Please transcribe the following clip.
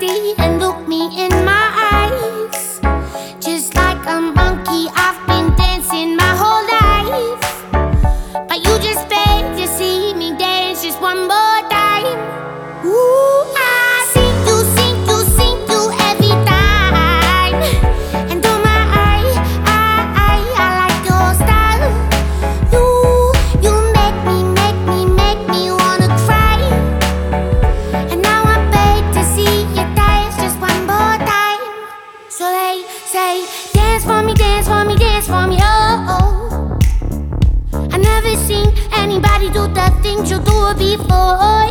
me and look me in my eyes. Just like a monkey, I've been dancing my whole life, but you just begged to see me dance just one more time. Ooh, I see you, see you, see you every time. And oh my, I like your style. You make me wanna cry. And now I beg to see you dance just one more time. So they say, dance for me, dance for me, dance for me, oh, oh. I never seen anybody do the things you do before.